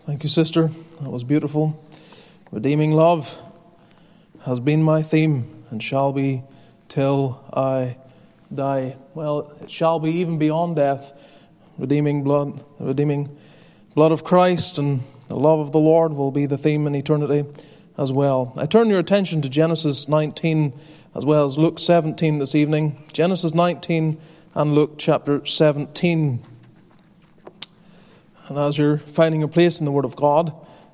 Thank you, sister. That was beautiful. Redeeming love has been my theme and shall be till I die. Well, it shall be even beyond death. Redeeming blood of Christ and the love of the Lord will be the theme in eternity as well. I turn your attention to Genesis 19 as well as Luke 17 this evening. Genesis 19 and Luke chapter 17. And as you're finding your place in the Word of God,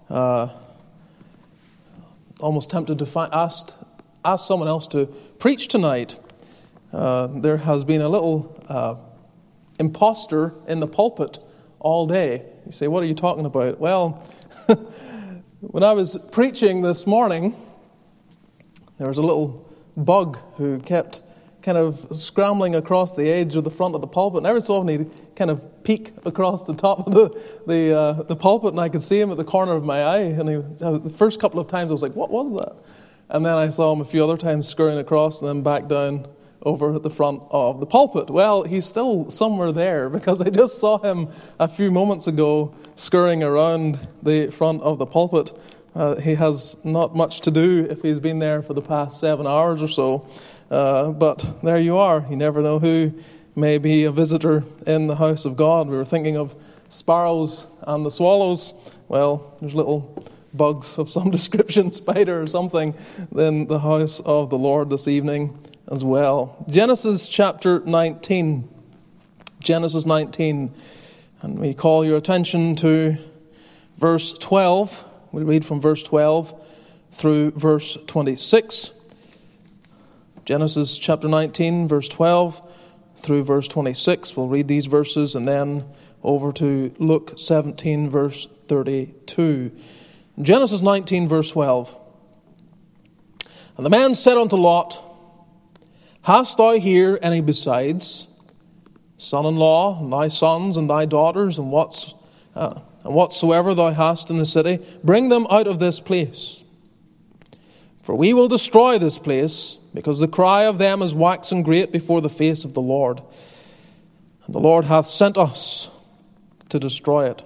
almost tempted to ask someone else to preach tonight. There has been a little imposter in the pulpit all day. You say, what are you talking about? Well, when I was preaching this morning, there was a little bug who kept kind of scrambling across the edge of the front of the pulpit, and every so often he'd kind of peek across the top of the pulpit, and I could see him at the corner of my eye. And the first couple of times I was like, "What was that?" And then I saw him a few other times scurrying across, and then back down over at the front of the pulpit. Well, he's still somewhere there because I just saw him a few moments ago scurrying around the front of the pulpit. He has not much to do if he's been there for the past 7 hours or so. But there you are. You never know who may be a visitor in the house of God. We were thinking of sparrows and the swallows. Well, there's little bugs of some description, spider or something, in the house of the Lord this evening as well. Genesis chapter 19. Genesis 19. And we call your attention to verse 12. We read from verse 12 through verse 26. Genesis chapter 19, verse 12 through verse 26. We'll read these verses and then over to Luke 17, verse 32. Genesis 19, verse 12. And the man said unto Lot, Hast thou here any besides, son-in-law, and thy sons, and thy daughters, and whatsoever thou hast in the city? Bring them out of this place. For we will destroy this place, because the cry of them is waxen great before the face of the Lord. And the Lord hath sent us to destroy it.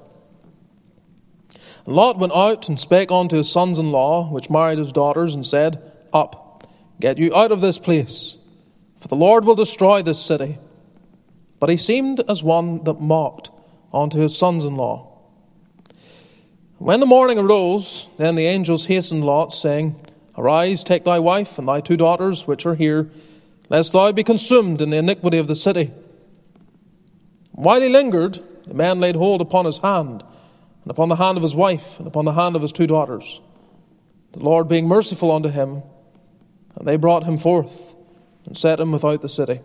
And Lot went out and spake unto his sons-in-law, which married his daughters, and said, Up, get you out of this place, for the Lord will destroy this city. But he seemed as one that mocked unto his sons-in-law. When the morning arose, then the angels hastened Lot, saying, Arise, take thy wife and thy 2 daughters, which are here, lest thou be consumed in the iniquity of the city. While he lingered, the man laid hold upon his hand, and upon the hand of his wife, and upon the hand of his 2 daughters, the Lord being merciful unto him. And they brought him forth, and set him without the city.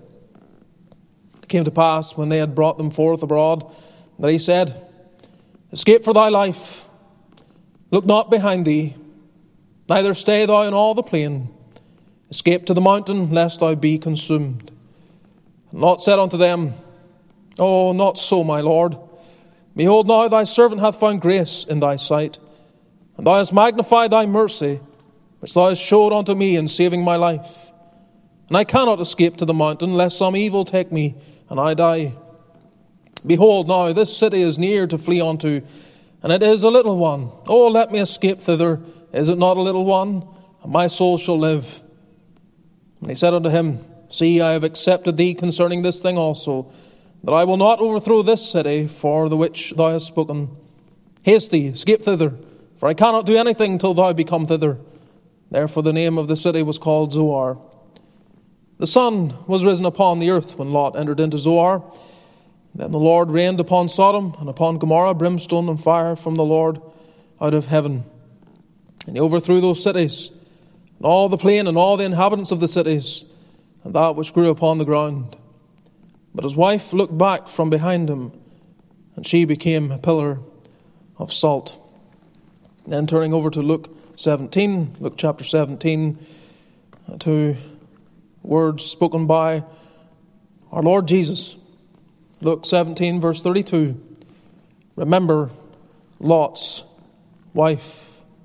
It came to pass, when they had brought them forth abroad, that he said, Escape for thy life, look not behind thee, neither stay thou in all the plain. Escape to the mountain, lest thou be consumed. And Lot said unto them, Oh, not so, my Lord. Behold, now thy servant hath found grace in thy sight, and thou hast magnified thy mercy, which thou hast showed unto me in saving my life. And I cannot escape to the mountain, lest some evil take me, and I die. Behold, now this city is near to flee unto, and it is a little one. Oh, let me escape thither. Is it not a little one? And my soul shall live. And he said unto him, See, I have accepted thee concerning this thing also, that I will not overthrow this city for the which thou hast spoken. Haste thee, escape thither, for I cannot do anything till thou be come thither. Therefore the name of the city was called Zoar. The sun was risen upon the earth when Lot entered into Zoar. Then the Lord rained upon Sodom and upon Gomorrah brimstone and fire from the Lord out of heaven. And he overthrew those cities, and all the plain, and all the inhabitants of the cities, and that which grew upon the ground. But his wife looked back from behind him, and she became a pillar of salt. Then turning over to Luke 17, Luke chapter 17, to words spoken by our Lord Jesus. Luke 17, verse 32. Remember Lot's wife.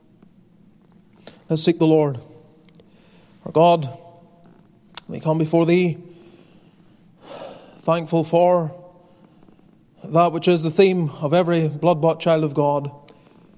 Let's seek the Lord. Our God, we come before thee, thankful for that which is the theme of every blood-bought child of God,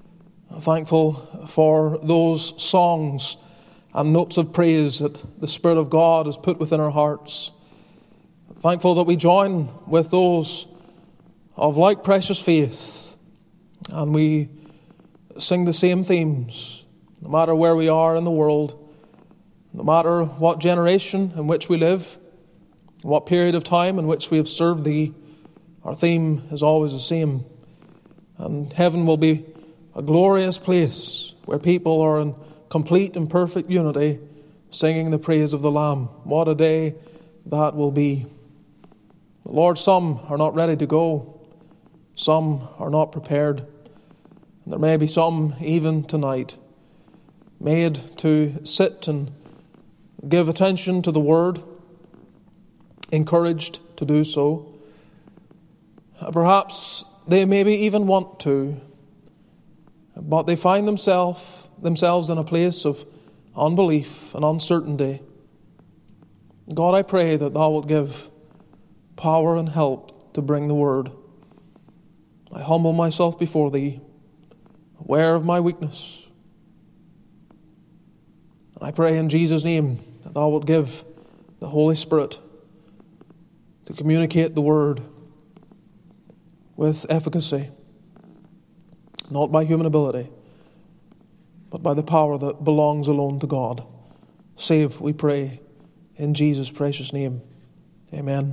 Thankful for those songs and notes of praise that the Spirit of God has put within our hearts. Thankful that we join with those of like precious faith, and we sing the same themes, no matter where we are in the world, no matter what generation in which we live, what period of time in which we have served Thee. Our theme is always the same. And heaven will be a glorious place where people are in complete and perfect unity, singing the praise of the Lamb. What a day that will be. But Lord, some are not ready to go. Some are not prepared. And there may be some even tonight made to sit and give attention to the Word, encouraged to do so. Perhaps they maybe even want to, but they find themselves in a place of unbelief and uncertainty. God, I pray that Thou wilt give power and help to bring the Word. I humble myself before Thee, aware of my weakness. And I pray in Jesus' name that Thou wilt give the Holy Spirit to communicate the Word with efficacy, not by human ability, but by the power that belongs alone to God. Save, we pray, in Jesus' precious name. Amen.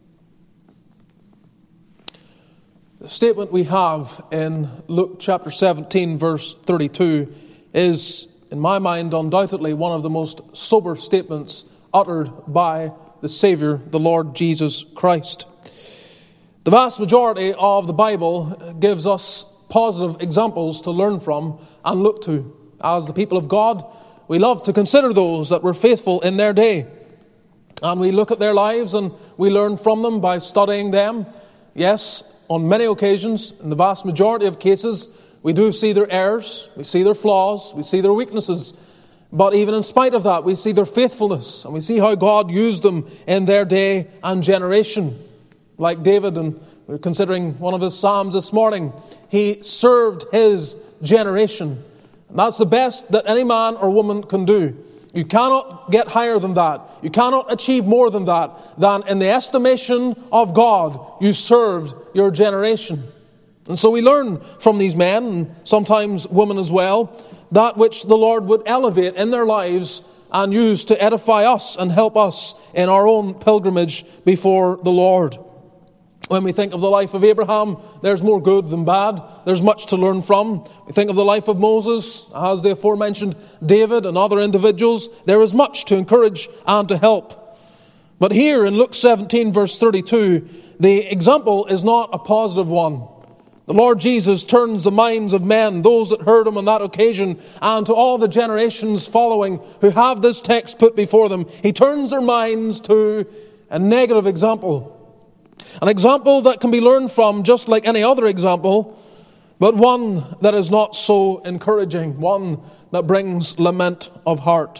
The statement we have in Luke chapter 17, verse 32, is, in my mind, undoubtedly one of the most sober statements uttered by the Savior, the Lord Jesus Christ. The vast majority of the Bible gives us positive examples to learn from and look to. As the people of God, we love to consider those that were faithful in their day. And we look at their lives and we learn from them by studying them. Yes, on many occasions, in the vast majority of cases, we do see their errors, we see their flaws, we see their weaknesses. But even in spite of that, we see their faithfulness and we see how God used them in their day and generation. Like David, and we're considering one of his Psalms this morning, he served his generation. And that's the best that any man or woman can do. You cannot get higher than that. You cannot achieve more than that. Than in the estimation of God, you served your generation. And so we learn from these men, and sometimes women as well, that which the Lord would elevate in their lives and use to edify us and help us in our own pilgrimage before the Lord. When we think of the life of Abraham, there's more good than bad. There's much to learn from. We think of the life of Moses, as the aforementioned David and other individuals. There is much to encourage and to help. But here in Luke 17, verse 32, the example is not a positive one. The Lord Jesus turns the minds of men, those that heard Him on that occasion, and to all the generations following who have this text put before them, He turns their minds to a negative example. An example that can be learned from just like any other example, but one that is not so encouraging, one that brings lament of heart.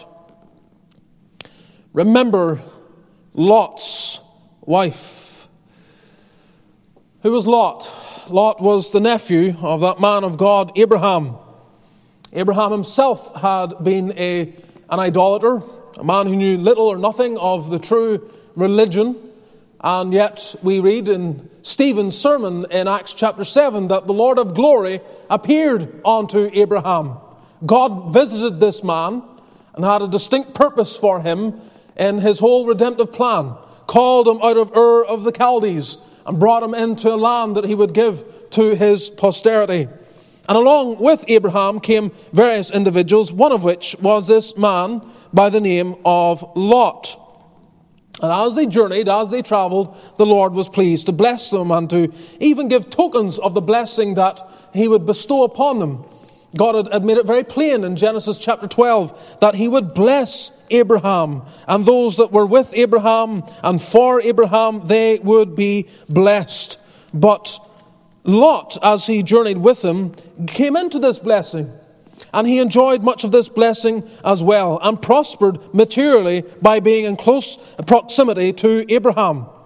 Remember Lot's wife. Who was Lot? Lot was the nephew of that man of God, Abraham. Abraham himself had been an idolater, a man who knew little or nothing of the true religion. And yet we read in Stephen's sermon in Acts chapter 7 that the Lord of glory appeared unto Abraham. God visited this man and had a distinct purpose for him in His whole redemptive plan. Called him out of Ur of the Chaldees and brought him into a land that He would give to His posterity. And along with Abraham came various individuals, one of which was this man by the name of Lot. And as they journeyed, as they traveled, the Lord was pleased to bless them and to even give tokens of the blessing that He would bestow upon them. God had made it very plain in Genesis chapter 12 that He would bless Abraham, and those that were with Abraham and for Abraham, they would be blessed. But Lot, as he journeyed with him, came into this blessing. And he enjoyed much of this blessing as well, and prospered materially by being in close proximity to Abraham.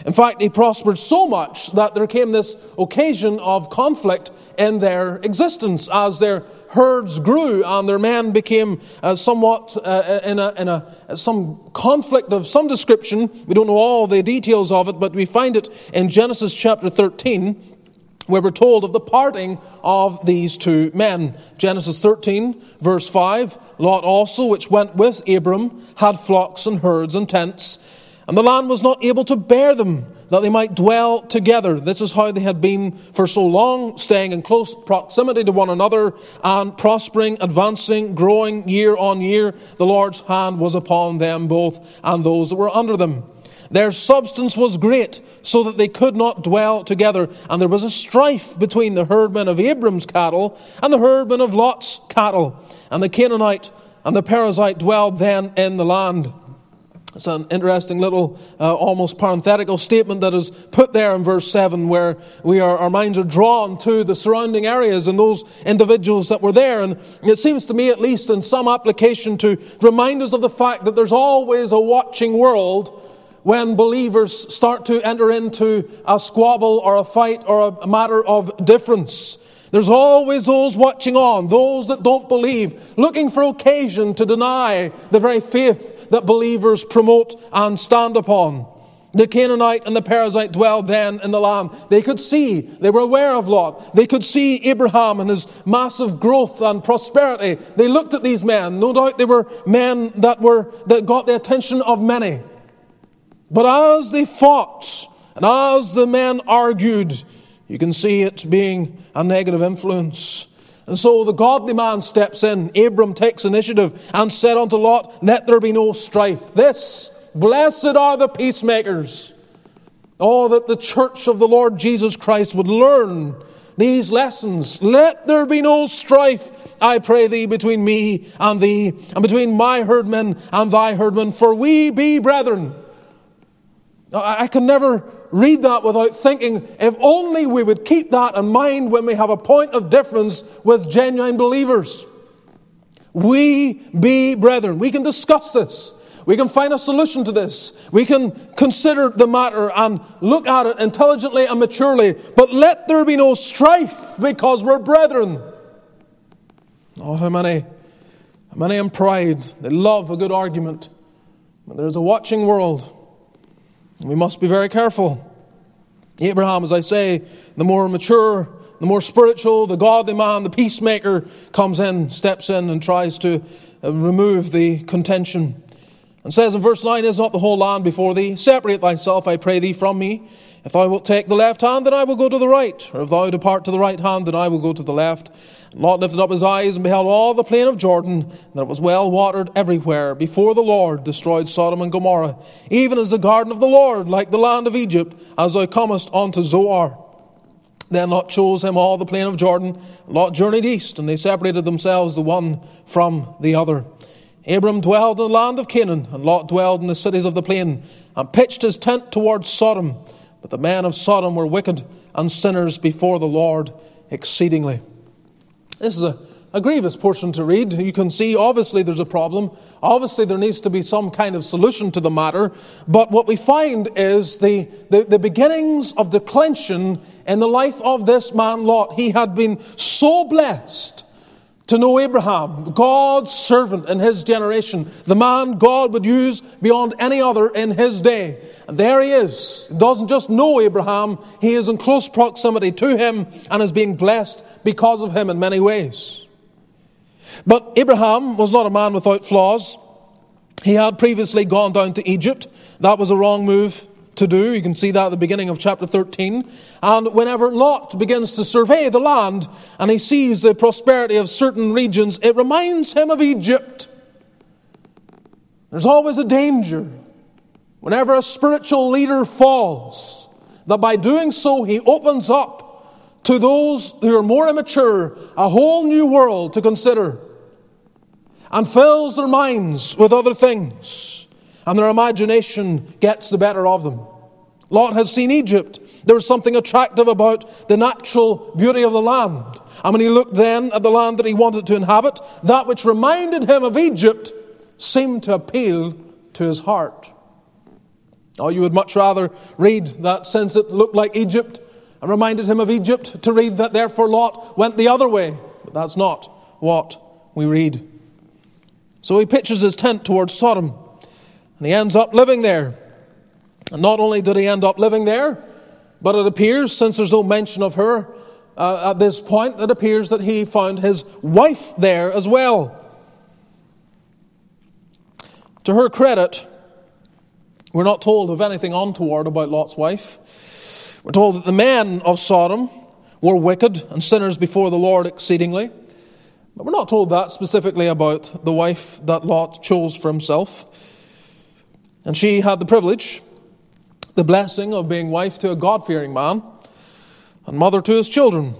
In fact, he prospered so much that there came this occasion of conflict in their existence as their herds grew and their men became somewhat in some conflict of some description. We don't know all the details of it, but we find it in Genesis chapter 13, where we're told of the parting of these two men. Genesis 13, verse 5, Lot also, which went with Abram, had flocks and herds and tents, and the land was not able to bear them, that they might dwell together. This is how they had been for so long, staying in close proximity to one another, and prospering, advancing, growing year on year. The Lord's hand was upon them both, and those that were under them. Their substance was great, so that they could not dwell together. And there was a strife between the herdmen of Abram's cattle and the herdmen of Lot's cattle. And the Canaanite and the Perizzite dwelled then in the land. It's an interesting little, almost parenthetical statement that is put there in verse 7, where our minds are drawn to the surrounding areas and those individuals that were there. And it seems to me, at least in some application, to remind us of the fact that there's always a watching world when believers start to enter into a squabble or a fight or a matter of difference. There's always those watching on, those that don't believe, looking for occasion to deny the very faith that believers promote and stand upon. The Canaanite and the Perizzite dwelled then in the land. They could see, they were aware of Lot. They could see Abraham and his massive growth and prosperity. They looked at these men. No doubt they were men that got the attention of many. But as they fought and as the men argued, you can see it being a negative influence. And so the godly man steps in. Abram takes initiative and said unto Lot, let there be no strife. Blessed are the peacemakers. Oh, that the church of the Lord Jesus Christ would learn these lessons. Let there be no strife, I pray thee, between me and thee, and between my herdmen and thy herdmen, for we be brethren. I can never read that without thinking, if only we would keep that in mind when we have a point of difference with genuine believers. We be brethren. We can discuss this. We can find a solution to this. We can consider the matter and look at it intelligently and maturely. But let there be no strife, because we're brethren. Oh, how many in pride, they love a good argument. But there's a watching world. We must be very careful. Abraham, as I say, the more mature, the more spiritual, the godly man, the peacemaker, comes in, steps in, and tries to remove the contention. And says in verse 9, is not the whole land before thee? Separate thyself, I pray thee, from me. If thou wilt take the left hand, then I will go to the right. Or if thou depart to the right hand, then I will go to the left. And Lot lifted up his eyes and beheld all the plain of Jordan, and that it was well watered everywhere. Before the Lord destroyed Sodom and Gomorrah, even as the garden of the Lord, like the land of Egypt, as thou comest unto Zoar. Then Lot chose him all the plain of Jordan. Lot journeyed east, and they separated themselves the one from the other. Abram dwelled in the land of Canaan, and Lot dwelled in the cities of the plain, and pitched his tent towards Sodom. But the men of Sodom were wicked and sinners before the Lord exceedingly. This is a grievous portion to read. You can see, obviously, there's a problem. Obviously, there needs to be some kind of solution to the matter. But what we find is the beginnings of declension in the life of this man, Lot. He had been so blessed to know Abraham, God's servant in his generation, the man God would use beyond any other in his day. And there he is. He doesn't just know Abraham, he is in close proximity to him and is being blessed because of him in many ways. But Abraham was not a man without flaws. He had previously gone down to Egypt. That was a wrong move to do. You can see that at the beginning of chapter 13. And whenever Lot begins to survey the land and he sees the prosperity of certain regions, it reminds him of Egypt. There's always a danger whenever a spiritual leader falls, that by doing so he opens up to those who are more immature a whole new world to consider, and fills their minds with other things, and their imagination gets the better of them. Lot had seen Egypt. There was something attractive about the natural beauty of the land. And when he looked then at the land that he wanted to inhabit, that which reminded him of Egypt seemed to appeal to his heart. Oh, you would much rather read that since it looked like Egypt and reminded him of Egypt, to read that therefore Lot went the other way. But that's not what we read. So he pitches his tent towards Sodom, and he ends up living there. And not only did he end up living there, but it appears, since there's no mention of her at this point, it appears that he found his wife there as well. To her credit, we're not told of anything untoward about Lot's wife. We're told that the men of Sodom were wicked and sinners before the Lord exceedingly. But we're not told that specifically about the wife that Lot chose for himself. And she had the privilege, the blessing of being wife to a God-fearing man and mother to his children.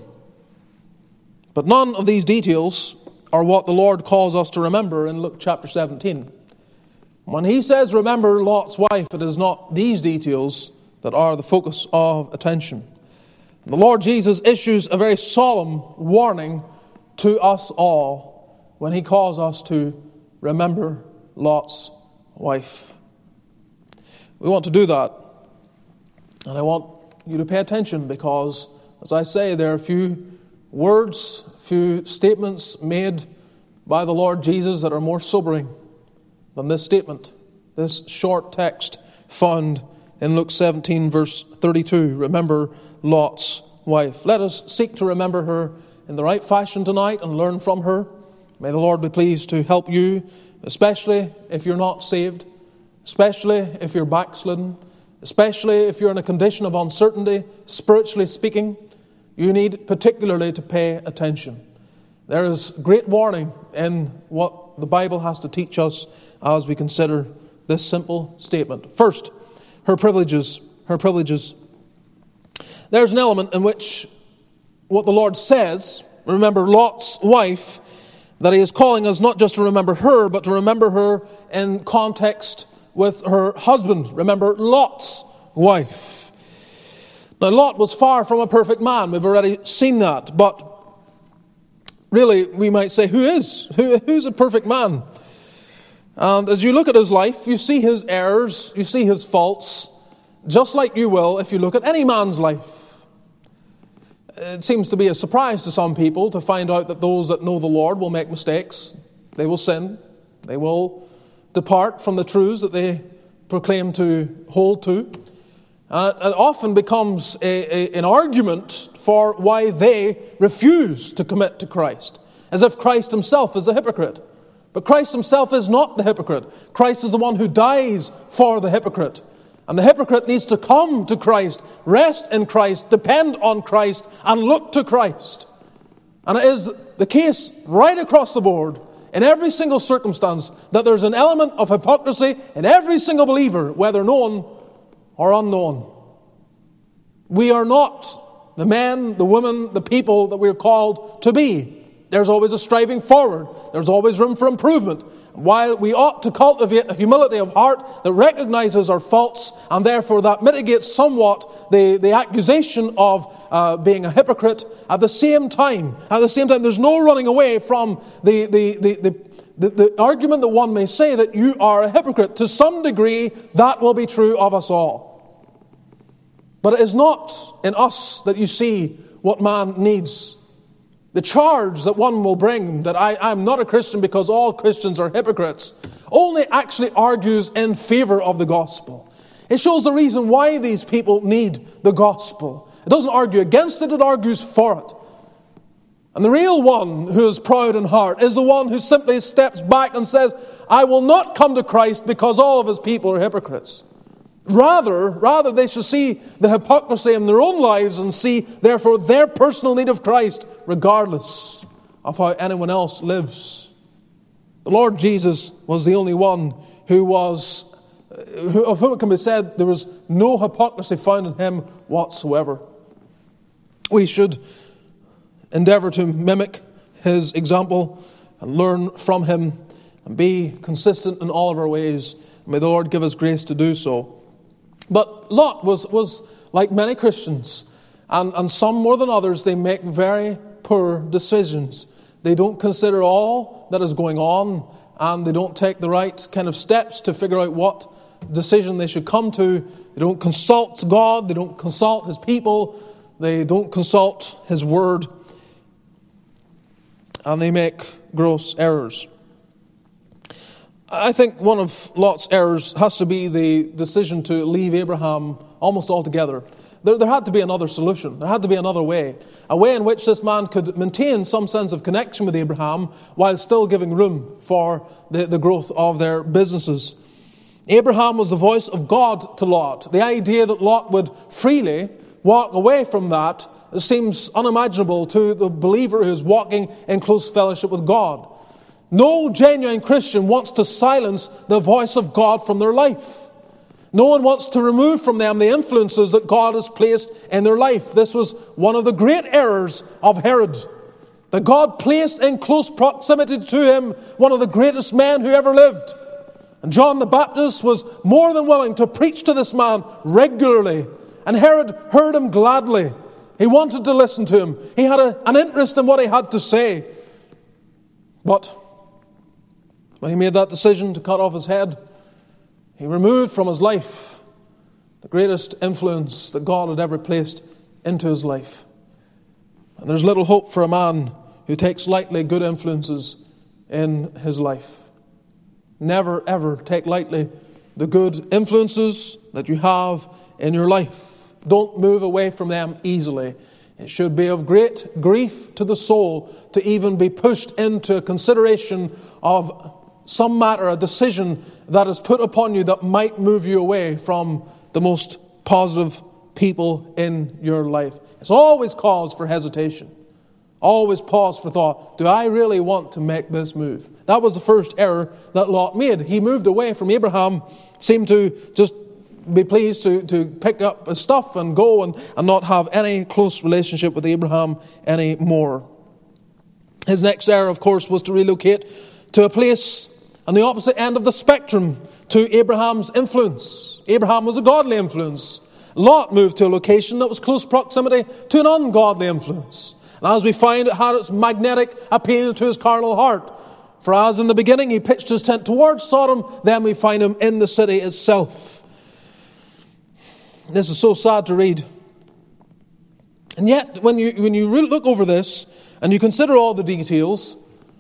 But none of these details are what the Lord calls us to remember in Luke chapter 17. When he says remember Lot's wife, it is not these details that are the focus of attention. The Lord Jesus issues a very solemn warning to us all when he calls us to remember Lot's wife. We want to do that. And I want you to pay attention because, as I say, there are a few words, few statements made by the Lord Jesus that are more sobering than this statement, this short text found in Luke 17 verse 32. Remember Lot's wife. Let us seek to remember her in the right fashion tonight and learn from her. May the Lord be pleased to help you, especially if you're not saved, especially if you're backslidden, especially if you're in a condition of uncertainty, spiritually speaking. You need particularly to pay attention. There is great warning in what the Bible has to teach us as we consider this simple statement. First, her privileges. Her privileges. There's an element in which what the Lord says, remember Lot's wife, that he is calling us not just to remember her, but to remember her in context with her husband. Remember Lot's wife. Now, Lot was far from a perfect man. We've already seen that. But really, we might say, who's a perfect man? And as you look at his life, you see his errors, you see his faults, just like you will if you look at any man's life. It seems to be a surprise to some people to find out that those that know the Lord will make mistakes. They will sin. They will depart from the truths that they proclaim to hold to. It often becomes an argument for why they refuse to commit to Christ, as if Christ himself is a hypocrite. But Christ himself is not the hypocrite. Christ is the one who dies for the hypocrite. And the hypocrite needs to come to Christ, rest in Christ, depend on Christ, and look to Christ. And it is the case right across the board, in every single circumstance, that there's an element of hypocrisy in every single believer, whether known or unknown. We are not the men, the women, the people that we're called to be. There's always a striving forward. There's always room for improvement. While we ought to cultivate a humility of heart that recognizes our faults, and therefore that mitigates somewhat the accusation of being a hypocrite, at the same time, there's no running away from the argument that one may say that you are a hypocrite. To some degree, that will be true of us all. But it is not in us that you see what man needs. The charge that one will bring that I'm not a Christian because all Christians are hypocrites only actually argues in favor of the gospel. It shows the reason why these people need the gospel. It doesn't argue against it, it argues for it. And the real one who is proud in heart is the one who simply steps back and says, I will not come to Christ because all of his people are hypocrites. Rather, they should see the hypocrisy in their own lives and see, therefore, their personal need of Christ, regardless of how anyone else lives. The Lord Jesus was the only one of whom it can be said there was no hypocrisy found in him whatsoever. We should endeavor to mimic his example and learn from him and be consistent in all of our ways. May the Lord give us grace to do so. But Lot was like many Christians, and some more than others, they make very poor decisions. They don't consider all that is going on, and they don't take the right kind of steps to figure out what decision they should come to. They don't consult God. They don't consult His people. They don't consult His Word. And they make gross errors. I think one of Lot's errors has to be the decision to leave Abraham almost altogether. There had to be another solution. There had to be another way. A way in which this man could maintain some sense of connection with Abraham while still giving room for the growth of their businesses. Abraham was the voice of God to Lot. The idea that Lot would freely walk away from that seems unimaginable to the believer who is walking in close fellowship with God. No genuine Christian wants to silence the voice of God from their life. No one wants to remove from them the influences that God has placed in their life. This was one of the great errors of Herod, that God placed in close proximity to him one of the greatest men who ever lived. And John the Baptist was more than willing to preach to this man regularly. And Herod heard him gladly. He wanted to listen to him. He had an interest in what he had to say. But when he made that decision to cut off his head, he removed from his life the greatest influence that God had ever placed into his life. And there's little hope for a man who takes lightly good influences in his life. Never, ever take lightly the good influences that you have in your life. Don't move away from them easily. It should be of great grief to the soul to even be pushed into a consideration of some matter, a decision that is put upon you that might move you away from the most positive people in your life. It's always cause for hesitation. Always pause for thought. Do I really want to make this move? That was the first error that Lot made. He moved away from Abraham, seemed to just be pleased to pick up his stuff and go and not have any close relationship with Abraham anymore. His next error, of course, was to relocate to a place on the opposite end of the spectrum to Abraham's influence. Abraham was a godly influence. Lot moved to a location that was close proximity to an ungodly influence. And as we find, it had its magnetic appeal to his carnal heart. For as in the beginning he pitched his tent towards Sodom, then we find him in the city itself. This is so sad to read. And yet, when you look over this and you consider all the details,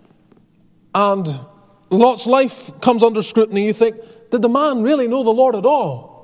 and Lot's life comes under scrutiny, you think, did the man really know the Lord at all?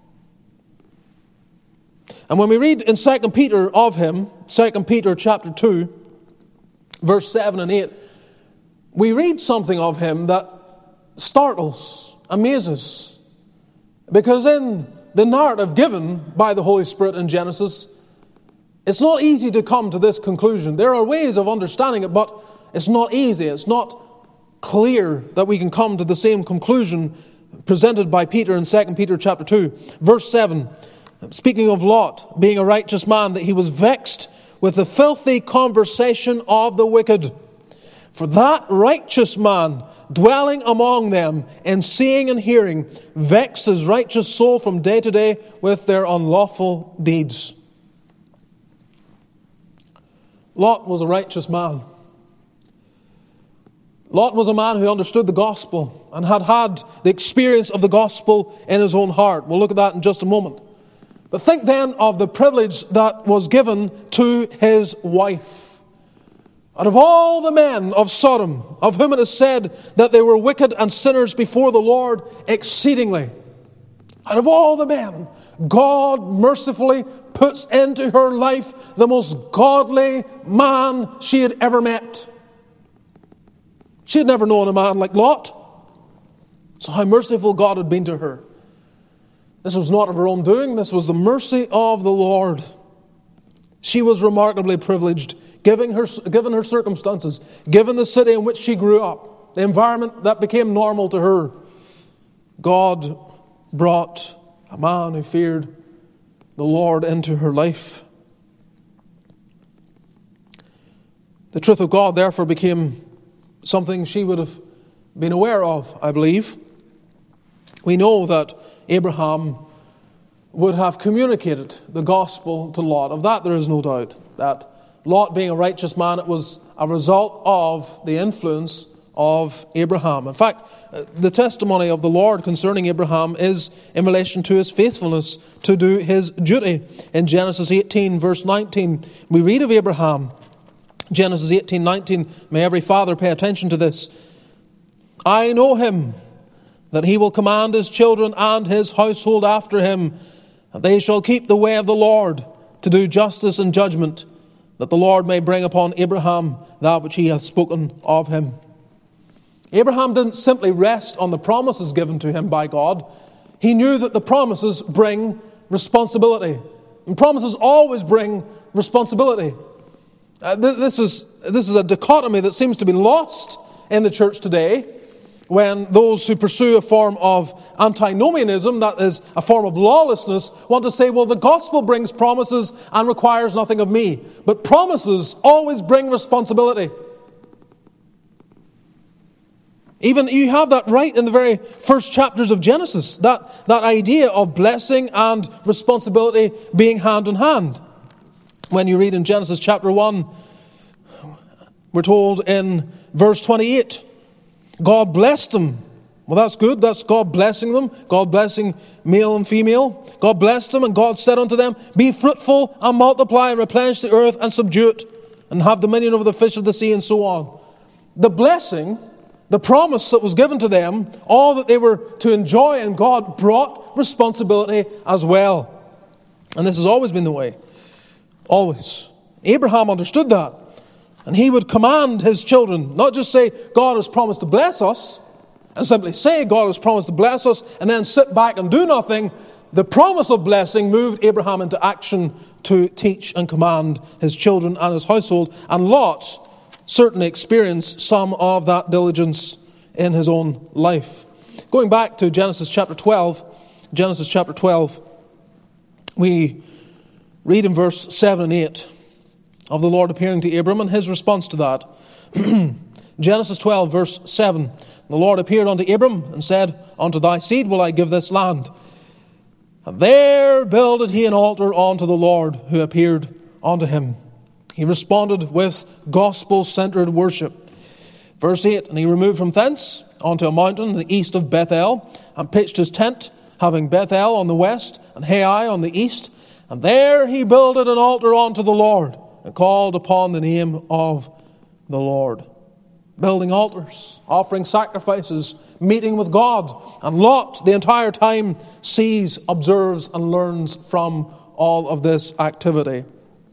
And when we read in 2 Peter of him, 2 Peter chapter 2, verse 7 and 8, we read something of him that startles, amazes. Because in the narrative given by the Holy Spirit in Genesis, it's not easy to come to this conclusion. There are ways of understanding it, but it's not easy. It's not clear that we can come to the same conclusion presented by Peter in 2 Peter chapter 2. Verse 7, speaking of Lot being a righteous man, that he was vexed with the filthy conversation of the wicked. For that righteous man, dwelling among them and seeing and hearing, vexed his righteous soul from day to day with their unlawful deeds. Lot was a righteous man. Lot was a man who understood the gospel and had had the experience of the gospel in his own heart. We'll look at that in just a moment. But think then of the privilege that was given to his wife. Out of all the men of Sodom, of whom it is said that they were wicked and sinners before the Lord exceedingly, out of all the men, God mercifully puts into her life the most godly man she had ever met. She had never known a man like Lot. So how merciful God had been to her. This was not of her own doing. This was the mercy of the Lord. She was remarkably privileged, given her circumstances, given the city in which she grew up, the environment that became normal to her. God brought a man who feared the Lord into her life. The truth of God therefore became something she would have been aware of, I believe. We know that Abraham would have communicated the gospel to Lot. Of that there is no doubt. That Lot being a righteous man, it was a result of the influence of Abraham. In fact, the testimony of the Lord concerning Abraham is in relation to his faithfulness to do his duty. In Genesis 18, verse 19, we read of Abraham. Genesis 18:19, may every father pay attention to this. I know him, that he will command his children and his household after him, and they shall keep the way of the Lord, to do justice and judgment, that the Lord may bring upon Abraham that which he hath spoken of him. Abraham didn't simply rest on the promises given to him by God. He knew that the promises bring responsibility. And promises always bring responsibility. This is a dichotomy that seems to be lost in the church today, when those who pursue a form of antinomianism, that is a form of lawlessness, want to say, well, the gospel brings promises and requires nothing of me. But promises always bring responsibility. Even you have that right in the very first chapters of Genesis, that idea of blessing and responsibility being hand in hand. When you read in Genesis chapter 1, we're told in verse 28, God blessed them. Well, that's good. That's God blessing them. God blessing male and female. God blessed them, and God said unto them, be fruitful and multiply and replenish the earth and subdue it, and have dominion over the fish of the sea, and so on. The blessing, the promise that was given to them, all that they were to enjoy in God, brought responsibility as well. And this has always been the way. Always. Abraham understood that. And he would command his children, not just say, God has promised to bless us, and simply say, God has promised to bless us, and then sit back and do nothing. The promise of blessing moved Abraham into action to teach and command his children and his household. And Lot certainly experienced some of that diligence in his own life. Going back to Genesis chapter 12, we read in verse 7 and 8 of the Lord appearing to Abram and his response to that. Genesis 12, verse 7. The Lord appeared unto Abram and said, unto thy seed will I give this land. And there builded he an altar unto the Lord who appeared unto him. He responded with gospel-centered worship. Verse 8, and he removed from thence unto a mountain in the east of Bethel, and pitched his tent, having Bethel on the west and Hai on the east. And there he builded an altar unto the Lord, and called upon the name of the Lord. Building altars, offering sacrifices, meeting with God. And Lot, the entire time, sees, observes, and learns from all of this activity.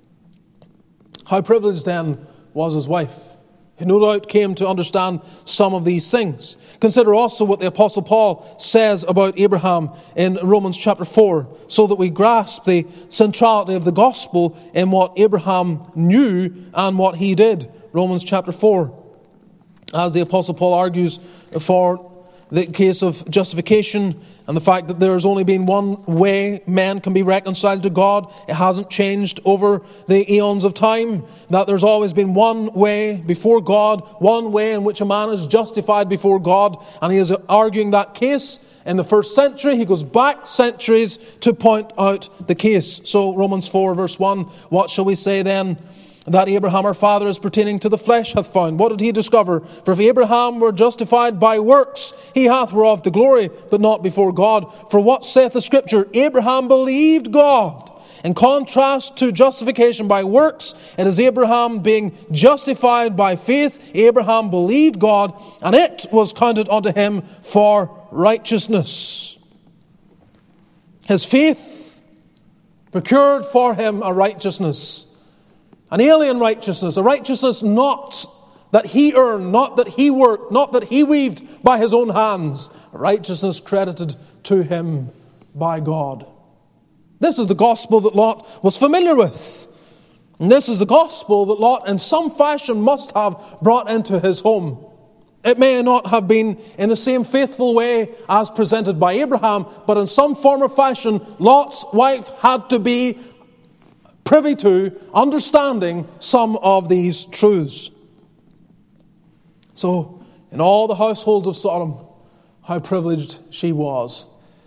How privileged then was his wife, who no doubt came to understand some of these things. Consider also what the Apostle Paul says about Abraham in Romans chapter 4, so that we grasp the centrality of the gospel in what Abraham knew and what he did. Romans chapter 4, as the Apostle Paul argues for the case of justification and the fact that there has only been one way man can be reconciled to God. It hasn't changed over the eons of time. That there's always been one way before God, one way in which a man is justified before God. And he is arguing that case in the first century. He goes back centuries to point out the case. So Romans 4 verse 1, what shall we say then? That Abraham our father as pertaining to the flesh hath found. What did he discover? For if Abraham were justified by works, he hath whereof the glory, but not before God. For what saith the Scripture? Abraham believed God. In contrast to justification by works, it is Abraham being justified by faith. Abraham believed God, and it was counted unto him for righteousness. His faith procured for him a righteousness. An alien righteousness, a righteousness not that he earned, not that he worked, not that he weaved by his own hands, a righteousness credited to him by God. This is the gospel that Lot was familiar with. And this is the gospel that Lot in some fashion must have brought into his home. It may not have been in the same faithful way as presented by Abraham, but in some form or fashion, Lot's wife had to be privy to, understanding some of these truths. So, in all the households of Sodom, how privileged she was.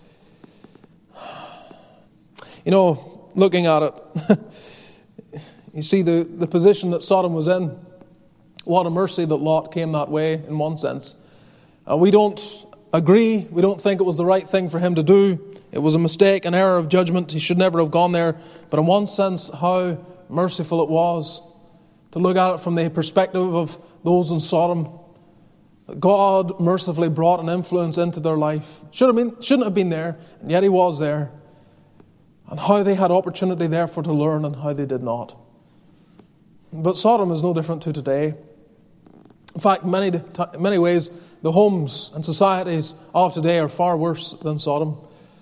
You know, looking at it, you see the position that Sodom was in. What a mercy that Lot came that way in one sense. We don't agree. We don't think it was the right thing for him to do. It was a mistake, an error of judgment. He should never have gone there. But in one sense, how merciful it was to look at it from the perspective of those in Sodom. God mercifully brought an influence into their life. Shouldn't have been there, and yet he was there. And how they had opportunity therefore to learn and how they did not. But Sodom is no different to today. In fact, in many ways, the homes and societies of today are far worse than Sodom.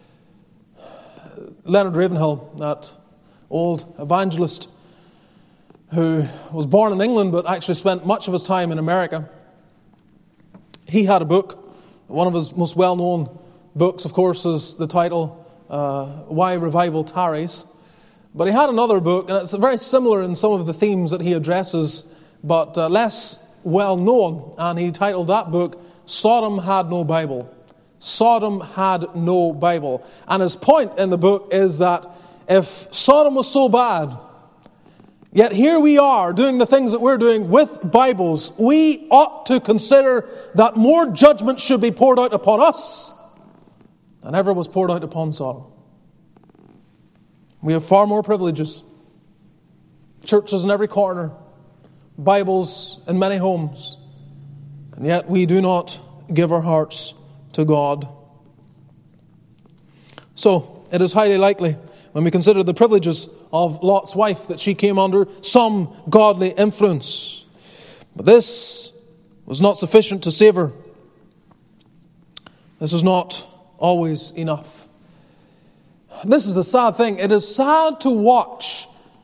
Leonard Ravenhill, that old evangelist who was born in England but actually spent much of his time in America, he had a book. One of his most well-known books, of course, is the title, Why Revival Tarries. But he had another book, and it's very similar in some of the themes that he addresses, but less well-known. And he titled that book, Sodom Had No Bible. Sodom had no Bible. And his point in the book is that if Sodom was so bad, yet here we are doing the things that we're doing with Bibles, we ought to consider that more judgment should be poured out upon us than ever was poured out upon Sodom. We have far more privileges. Churches in every corner, Bibles in many homes, and yet we do not give our hearts to God. So, it is highly likely, when we consider the privileges of Lot's wife, that she came under some godly influence. But this was not sufficient to save her. This was not always enough. This is the sad thing. It is sad to watch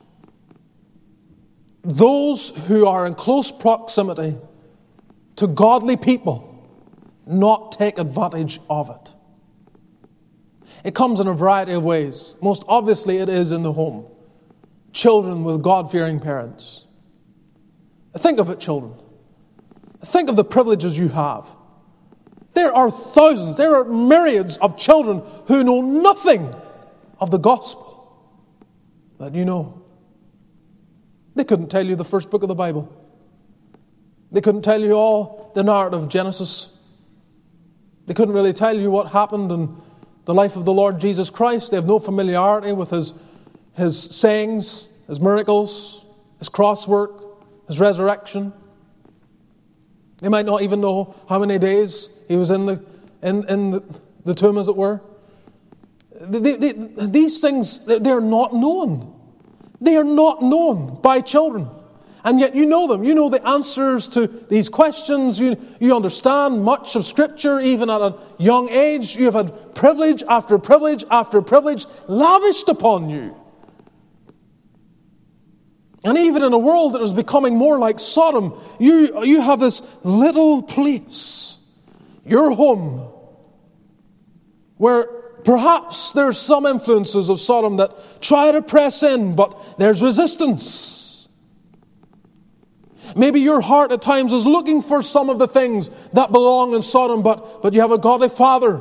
those who are in close proximity to godly people not take advantage of it. It comes in a variety of ways. Most obviously, it is in the home. Children with God-fearing parents. Think of it, children. Think of the privileges you have. There are thousands, there are myriads of children who know nothing of the gospel that you know. They couldn't tell you the first book of the Bible. They couldn't tell you all the narrative of Genesis. They couldn't really tell you what happened in the life of the Lord Jesus Christ. They have no familiarity with His sayings, His miracles, His cross work, His resurrection. They might not even know how many days He was in the tomb, as it were. These things, they're not known. They are not known by children. And yet you know them. You know the answers to these questions. You understand much of Scripture even at a young age. You have had privilege after privilege after privilege lavished upon you. And even in a world that is becoming more like Sodom, you have this little place, your home, where perhaps there's some influences of Sodom that try to press in, but there's resistance. Maybe your heart at times is looking for some of the things that belong in Sodom, but you have a godly father,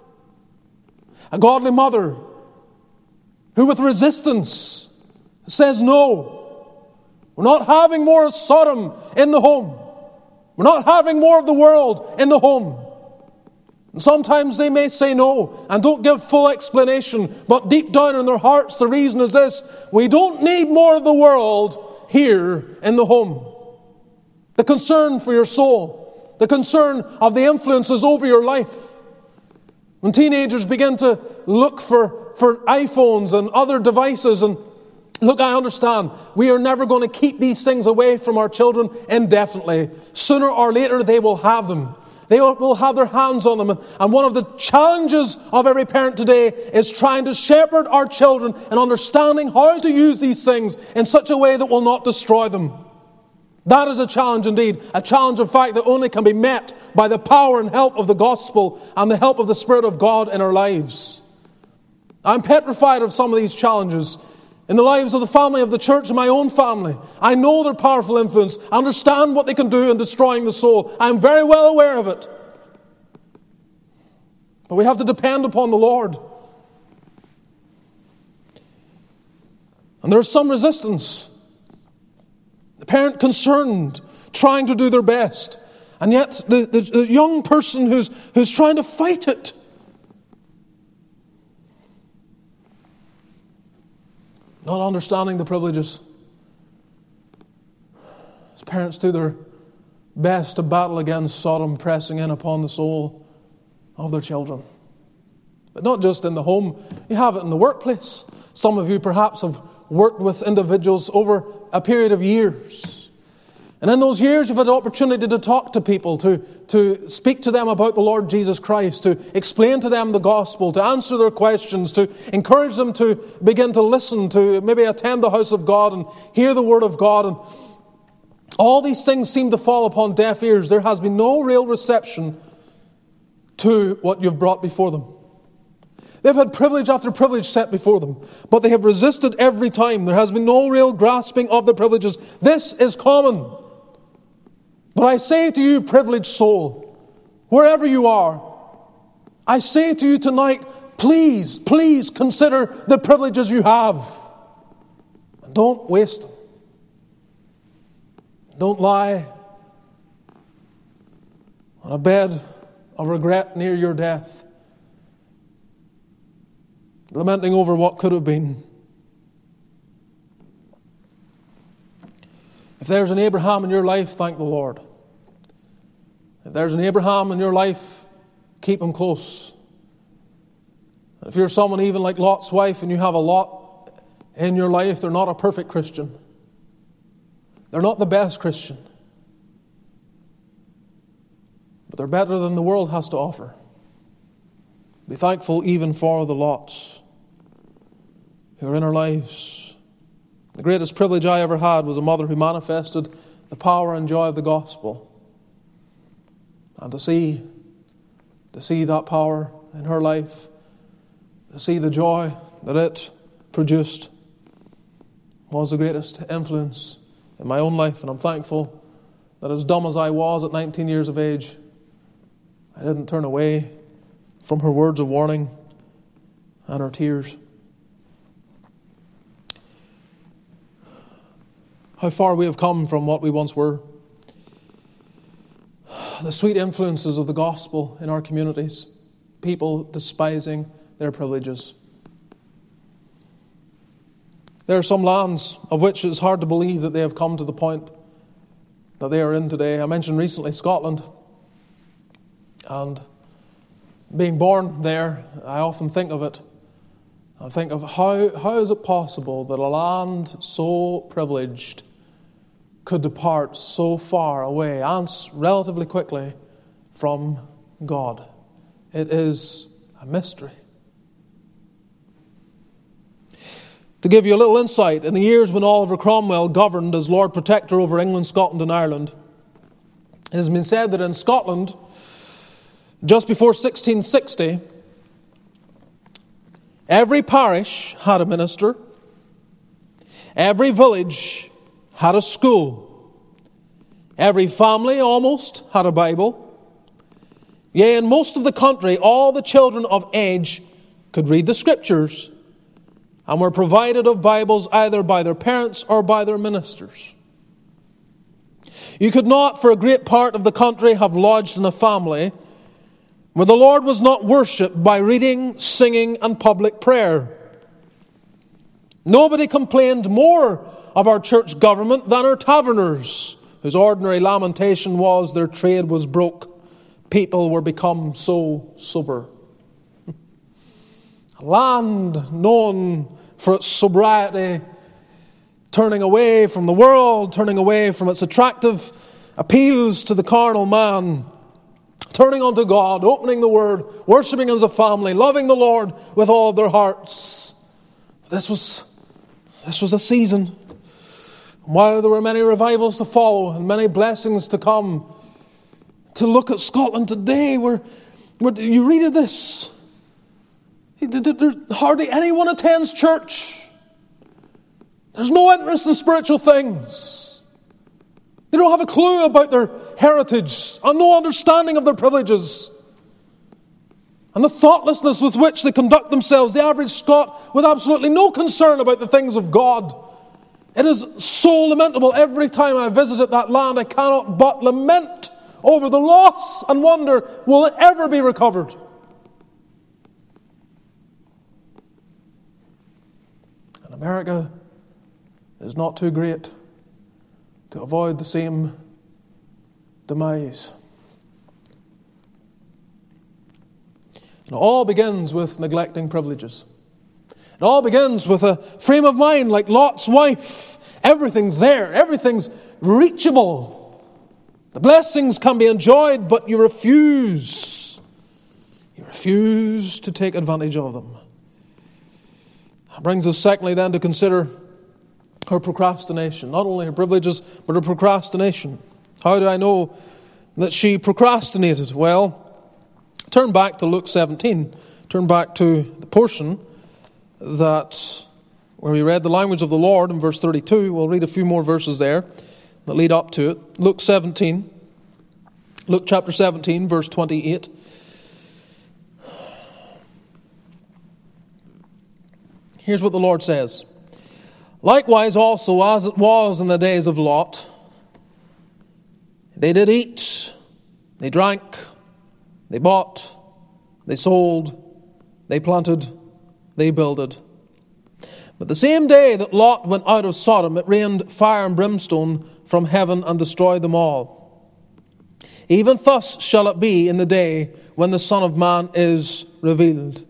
a godly mother, who with resistance says no. We're not having more of Sodom in the home. We're not having more of the world in the home. And sometimes they may say no and don't give full explanation, but deep down in their hearts the reason is this: we don't need more of the world here in the home. The concern for your soul, the concern of the influences over your life. When teenagers begin to look for iPhones and other devices, and look, I understand, we are never going to keep these things away from our children indefinitely. Sooner or later they will have them. They will have their hands on them. And one of the challenges of every parent today is trying to shepherd our children and understanding how to use these things in such a way that will not destroy them. That is a challenge indeed. A challenge, in fact, that only can be met by the power and help of the gospel and the help of the Spirit of God in our lives. I'm petrified of some of these challenges in the lives of the family of the church and my own family. I know their powerful influence. I understand what they can do in destroying the soul. I'm very well aware of it. But we have to depend upon the Lord. And there's some resistance. The parent concerned trying to do their best. And yet the young person who's trying to fight it, not understanding the privileges. His parents do their best to battle against Sodom pressing in upon the soul of their children. But not just in the home, you have it in the workplace. Some of you perhaps have worked with individuals over a period of years. And in those years, you've had the opportunity to talk to people, to speak to them about the Lord Jesus Christ, to explain to them the gospel, to answer their questions, to encourage them to begin to listen, to maybe attend the house of God and hear the word of God. And all these things seem to fall upon deaf ears. There has been no real reception to what you've brought before them. They've had privilege after privilege set before them, but they have resisted every time. There has been no real grasping of the privileges. This is common. But I say to you, privileged soul, wherever you are, I say to you tonight, please consider the privileges you have. And don't waste them. Don't lie on a bed of regret near your death, lamenting over what could have been. If there's an Abraham in your life, thank the Lord. If there's an Abraham in your life, keep him close. If you're someone even like Lot's wife and you have a Lot in your life, they're not a perfect Christian. They're not the best Christian. But they're better than the world has to offer. Be thankful even for the Lots who are in our lives. The greatest privilege I ever had was a mother who manifested the power and joy of the gospel. And to see that power in her life, to see the joy that it produced, was the greatest influence in my own life. And I'm thankful that as dumb as I was at 19 years of age, I didn't turn away from her words of warning and her tears. How far we have come from what we once were. The sweet influences of the gospel in our communities. People despising their privileges. There are some lands of which it's hard to believe that they have come to the point that they are in today. I mentioned recently Scotland. And being born there, I often think of it. I think of how is it possible that a land so privileged could depart so far away and relatively quickly from God. It is a mystery. To give you a little insight, in the years when Oliver Cromwell governed as Lord Protector over England, Scotland and Ireland, it has been said that in Scotland, just before 1660, every parish had a minister, every village had a school, every family almost had a Bible. Yea, in most of the country, all the children of age could read the Scriptures and were provided of Bibles either by their parents or by their ministers. You could not, for a great part of the country, have lodged in a family where the Lord was not worshipped by reading, singing, and public prayer. Nobody complained more of our church government than our taverners, whose ordinary lamentation was their trade was broke. People were become so sober. A land known for its sobriety, turning away from the world, turning away from its attractive appeals to the carnal man, turning unto God, opening the Word, worshipping as a family, loving the Lord with all their hearts. This was a season. While there were many revivals to follow and many blessings to come, to look at Scotland today, where you read of this, hardly anyone attends church. There's no interest in spiritual things. They don't have a clue about their heritage and no understanding of their privileges. And the thoughtlessness with which they conduct themselves, the average Scot with absolutely no concern about the things of God. It is so lamentable. Every time I visited that land, I cannot but lament over the loss and wonder, will it ever be recovered? And America is not too great to avoid the same demise. It all begins with neglecting privileges. It all begins with a frame of mind like Lot's wife. Everything's there. Everything's reachable. The blessings can be enjoyed, but you refuse. You refuse to take advantage of them. That brings us secondly then to consider her procrastination. Not only her privileges, but her procrastination. How do I know that she procrastinated? Well, turn back to Luke 17. Turn back to the portion where we read the language of the Lord in verse 32. We'll read a few more verses there that lead up to it. Luke chapter 17, verse 28. Here's what the Lord says. Likewise also as it was in the days of Lot, they did eat, they drank, they bought, they sold, they planted, they builded. But the same day that Lot went out of Sodom, it rained fire and brimstone from heaven and destroyed them all. Even thus shall it be in the day when the Son of Man is revealed.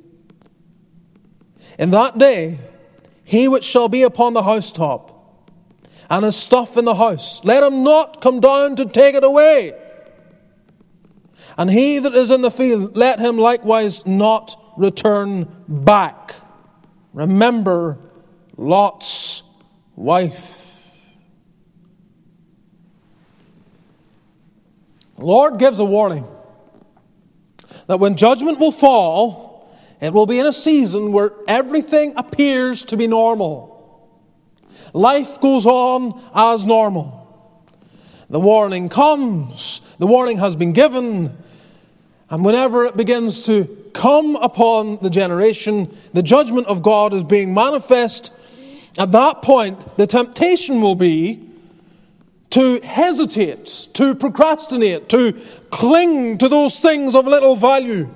In that day, he which shall be upon the housetop, and his stuff in the house, let him not come down to take it away. And he that is in the field, let him likewise not return back. Remember Lot's wife. The Lord gives a warning that when judgment will fall, it will be in a season where everything appears to be normal. Life goes on as normal. The warning comes. The warning has been given. And whenever it begins to come upon the generation, the judgment of God is being manifest. At that point, the temptation will be to hesitate, to procrastinate, to cling to those things of little value.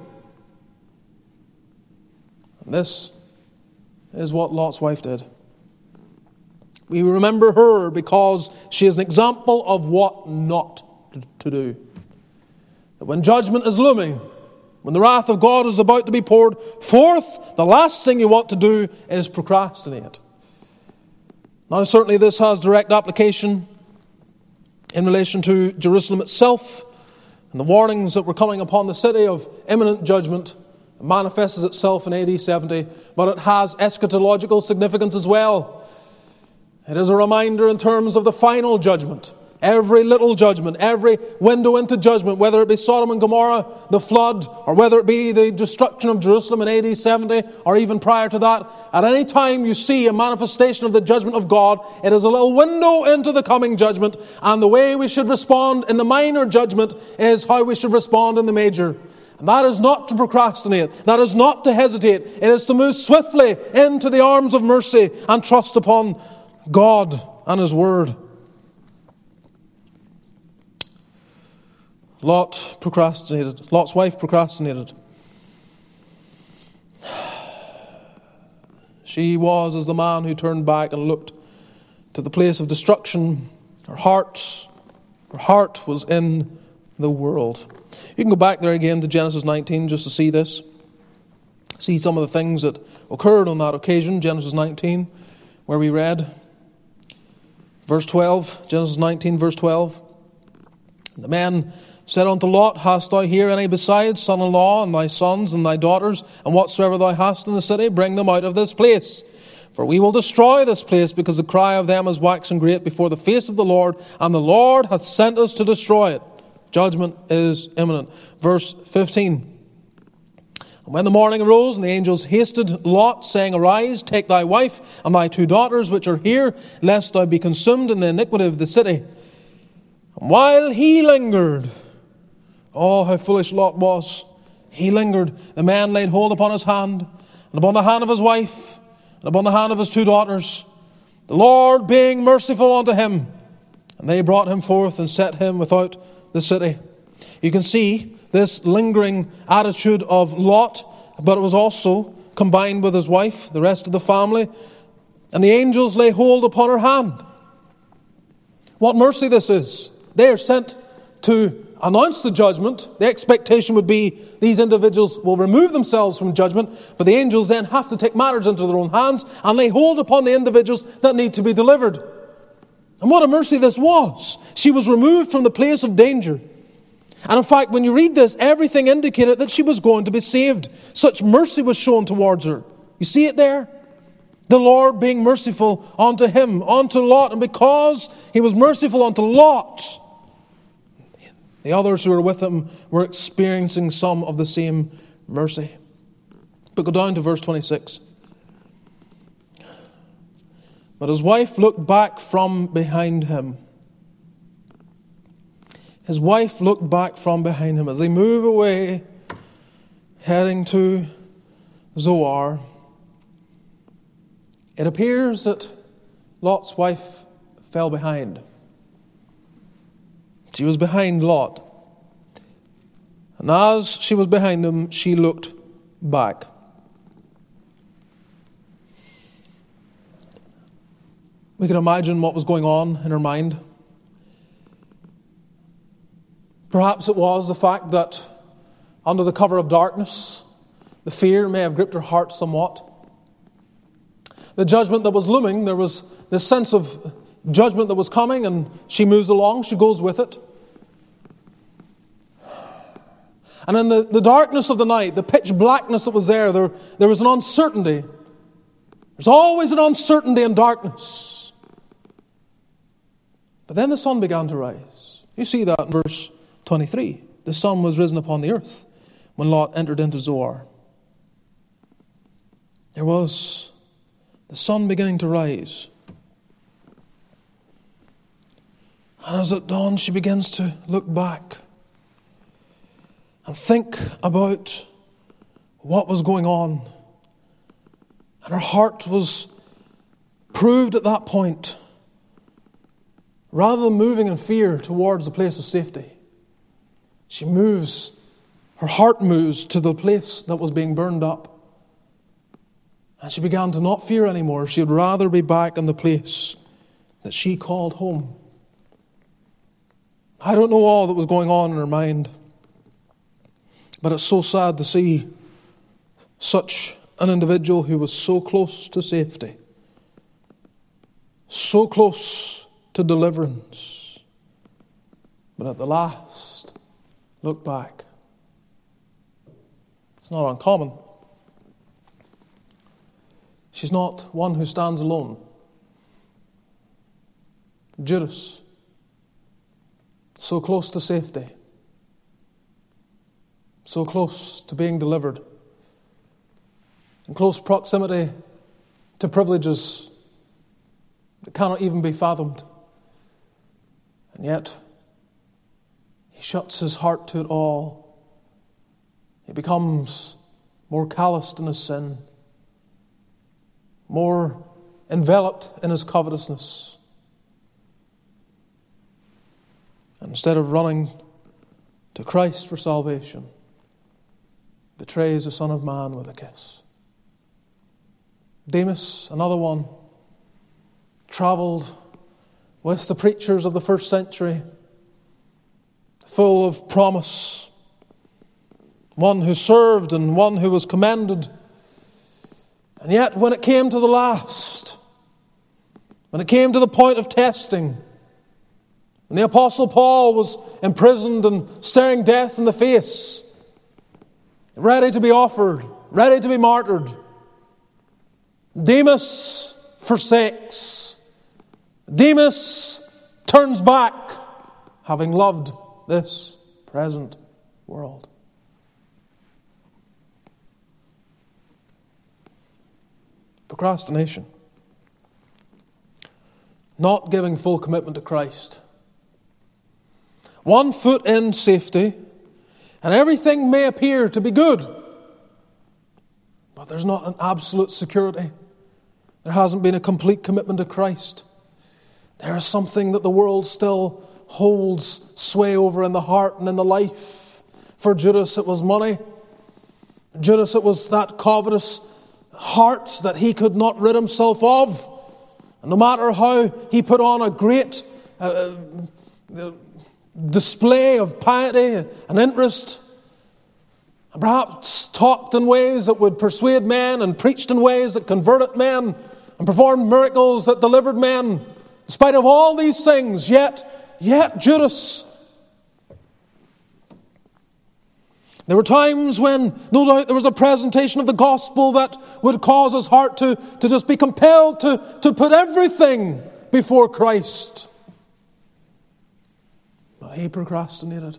And this is what Lot's wife did. We remember her because she is an example of what not to do. That when judgment is looming, when the wrath of God is about to be poured forth, the last thing you want to do is procrastinate. Now, certainly this has direct application in relation to Jerusalem itself and the warnings that were coming upon the city of imminent judgment. It manifests itself in AD 70, but it has eschatological significance as well. It is a reminder in terms of the final judgment. Every little judgment, every window into judgment, whether it be Sodom and Gomorrah, the flood, or whether it be the destruction of Jerusalem in AD 70, or even prior to that, at any time you see a manifestation of the judgment of God, it is a little window into the coming judgment, and the way we should respond in the minor judgment is how we should respond in the major. And that is not to procrastinate, that is not to hesitate, it is to move swiftly into the arms of mercy and trust upon God and His Word. Lot procrastinated. Lot's wife procrastinated. She was as the man who turned back and looked to the place of destruction. Her heart was in the world. You can go back there again to Genesis 19 just to see this. See some of the things that occurred on that occasion. Genesis 19, where we read verse 12. Genesis 19, verse 12. The man said unto Lot, hast thou here any besides son-in-law, and thy sons, and thy daughters, and whatsoever thou hast in the city, bring them out of this place. For we will destroy this place, because the cry of them is waxen great before the face of the Lord, and the Lord hath sent us to destroy it. Judgment is imminent. Verse 15. And when the morning arose, and the angels hasted Lot, saying, Arise, take thy wife, and thy 2 daughters, which are here, lest thou be consumed in the iniquity of the city. And while he lingered, oh, how foolish Lot was. He lingered. The man laid hold upon his hand, and upon the hand of his wife, and upon the hand of his 2 daughters. the Lord being merciful unto him. And they brought him forth and set him without the city. You can see this lingering attitude of Lot, but it was also combined with his wife, the rest of the family. And the angels lay hold upon her hand. What mercy this is. They are sent to announce the judgment. The expectation would be these individuals will remove themselves from judgment, but the angels then have to take matters into their own hands and lay hold upon the individuals that need to be delivered. And what a mercy this was. She was removed from the place of danger. And in fact, when you read this, everything indicated that she was going to be saved. Such mercy was shown towards her. You see it there? The Lord being merciful unto him, unto Lot. And because he was merciful unto Lot, the others who were with him were experiencing some of the same mercy. But go down to verse 26. But his wife looked back from behind him. His wife looked back from behind him as they move away, heading to Zoar. It appears that Lot's wife fell behind. She was behind Lot. And as she was behind him, she looked back. We can imagine what was going on in her mind. Perhaps it was the fact that under the cover of darkness, the fear may have gripped her heart somewhat. The judgment that was looming, there was this sense of judgment that was coming, and she moves along, she goes with it. And in the darkness of the night, the pitch blackness that was there was an uncertainty. There's always an uncertainty in darkness. But then the sun began to rise. You see that in verse 23. The sun was risen upon the earth when Lot entered into Zoar. There was the sun beginning to rise. And as it dawned, she begins to look back and think about what was going on. And her heart was proved at that point. Rather than moving in fear towards the place of safety, her heart moves to the place that was being burned up. And she began to not fear anymore. She would rather be back in the place that she called home. I don't know all that was going on in her mind, but it's so sad to see such an individual who was so close to safety, so close to deliverance, but at the last, look back. It's not uncommon. She's not one who stands alone. Judas, so close to safety, so close to being delivered, in close proximity to privileges that cannot even be fathomed. And yet, he shuts his heart to it all. He becomes more calloused in his sin, more enveloped in his covetousness. And instead of running to Christ for salvation, betrays the Son of Man with a kiss. Demas, another one, traveled with the preachers of the first century, full of promise, one who served and one who was commended. And yet when it came to the last, when it came to the point of testing, when the Apostle Paul was imprisoned and staring death in the face, ready to be offered, ready to be martyred, Demas forsakes. Demas turns back, having loved this present world. Procrastination. Not giving full commitment to Christ. One foot in safety, and everything may appear to be good, but there's not an absolute security. there hasn't been a complete commitment to Christ. There is something that the world still holds sway over in the heart and in the life. For Judas, it was money. Judas, it was that covetous heart that he could not rid himself of. And no matter how he put on a great display of piety and interest, and perhaps talked in ways that would persuade men and preached in ways that converted men and performed miracles that delivered men, in spite of all these things, yet Judas. There were times when, no doubt, there was a presentation of the gospel that would cause his heart to just be compelled to put everything before Christ. But he procrastinated.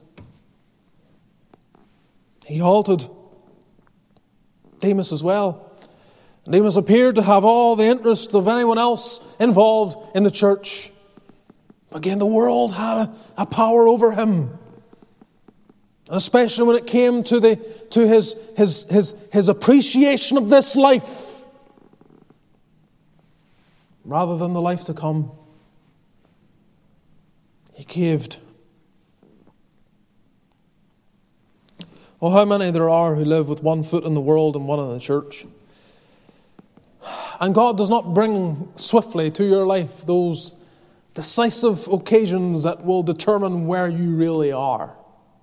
He halted. Demas as well. Demas appeared to have all the interest of anyone else involved in the church. Again, the world had a power over him. And especially when it came to his appreciation of this life rather than the life to come. He caved. Oh, how many there are who live with one foot in the world and one in the church. And God does not bring swiftly to your life those decisive occasions that will determine where you really are.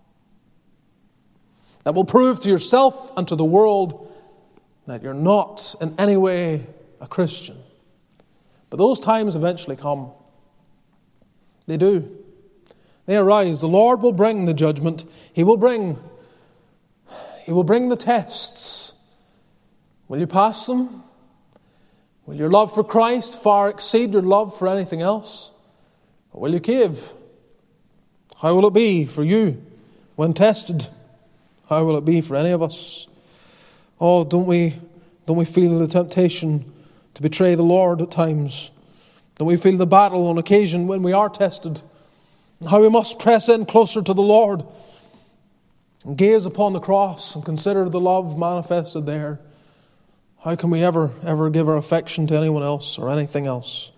That will prove to yourself and to the world that you're not in any way a Christian. But those times eventually come. They do. They arise. The Lord will bring the judgment. He will bring the tests. Will you pass them? Will your love for Christ far exceed your love for anything else? Or will you cave? How will it be for you when tested? How will it be for any of us? Oh, don't we feel the temptation to betray the Lord at times? Don't we feel the battle on occasion when we are tested? How we must press in closer to the Lord and gaze upon the cross and consider the love manifested there. How can we ever give our affection to anyone else or anything else?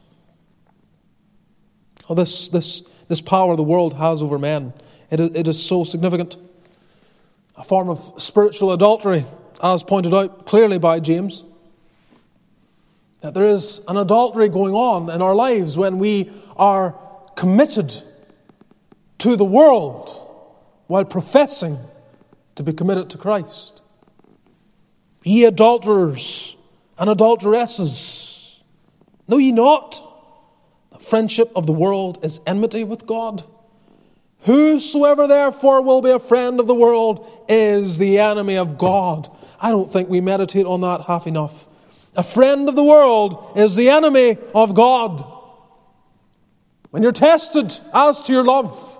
Oh, this power the world has over men, it is so significant. A form of spiritual adultery, as pointed out clearly by James. That there is an adultery going on in our lives when we are committed to the world while professing to be committed to Christ. Ye adulterers and adulteresses, know ye not that friendship of the world is enmity with God? Whosoever therefore will be a friend of the world is the enemy of God. I don't think we meditate on that half enough. A friend of the world is the enemy of God. When you're tested as to your love,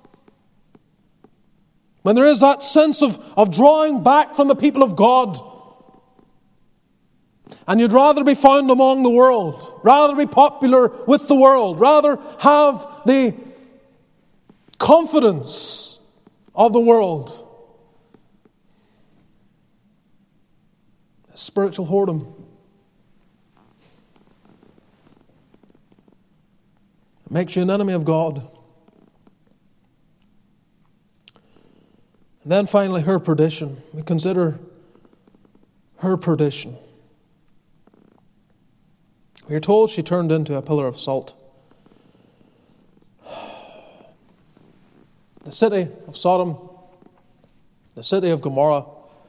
when there is that sense of drawing back from the people of God, and you'd rather be found among the world, rather be popular with the world, rather have the confidence of the world. Spiritual whoredom. It makes you an enemy of God. And then finally, her perdition. We consider her perdition. We are told she turned into a pillar of salt. The city of Sodom, the city of Gomorrah,